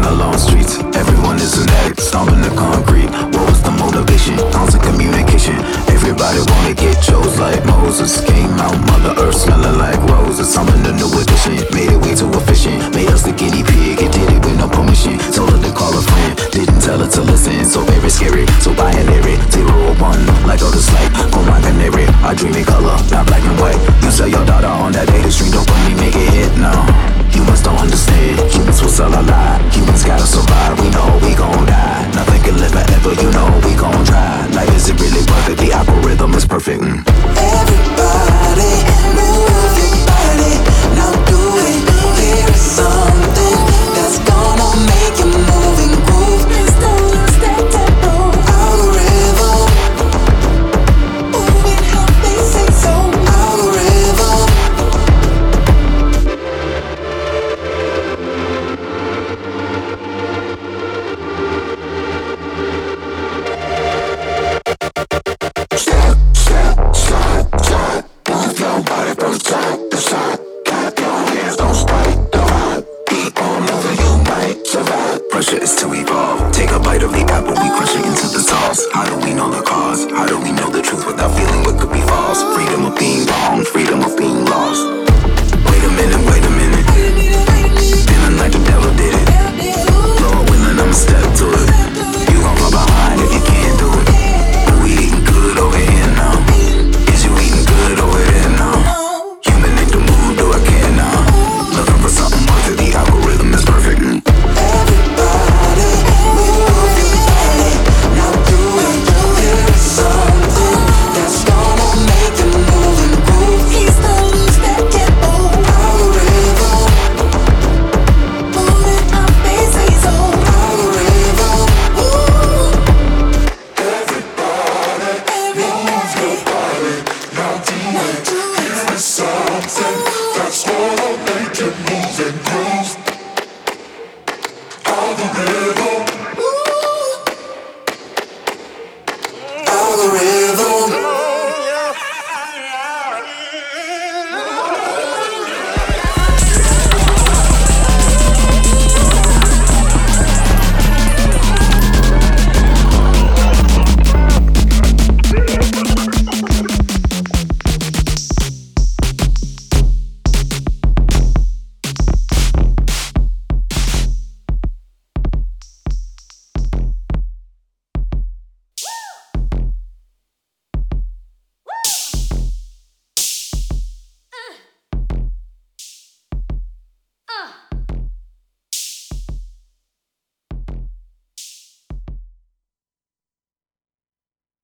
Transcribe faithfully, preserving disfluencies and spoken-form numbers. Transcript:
the long streets. Everyone is an addict, stomping the concrete. What was the motivation? Constant communication. Everybody wanna get chose like Moses. Came out Mother Earth smelling like roses. Something a new addition, made it way too efficient. Made us the guinea pig, it did it with no permission. Told her to call a friend, didn't tell her to listen. So very scary, so binary. Zero or one, like Otis Light. On my canary, I dream in color, not black and white. You sell your daughter on that data stream, don't put me make it hit, no. Humans don't understand, humans will sell a lie. Humans gotta survive, we know we gon' die. Nothing can live forever, you know we gon' try. Like, is it really worth it? The algorithm is perfect. mm. Everybody move your body, now do it. There is something that's gonna make you move and groove. Please don't lose that tempo. Algorithm, moving how they say so. Algorithm. Pressure is to evolve. Take a bite of the apple, we crush it into the sauce. How do we know the cause? How do we know the truth without feeling what could be false? Freedom of being wrong, freedom of being lost. Wait a minute, wait a minute. Feeling like the devil did it. Lord willing, I'ma step to it. You gon' fall behind if you can't do it. Are we eating good over here now? Is you eating good over there now? Human make the move, do I care now? Looking for something worth it, the algorithm is perfect. mm. That's gonna make it move and groove. Algorithm.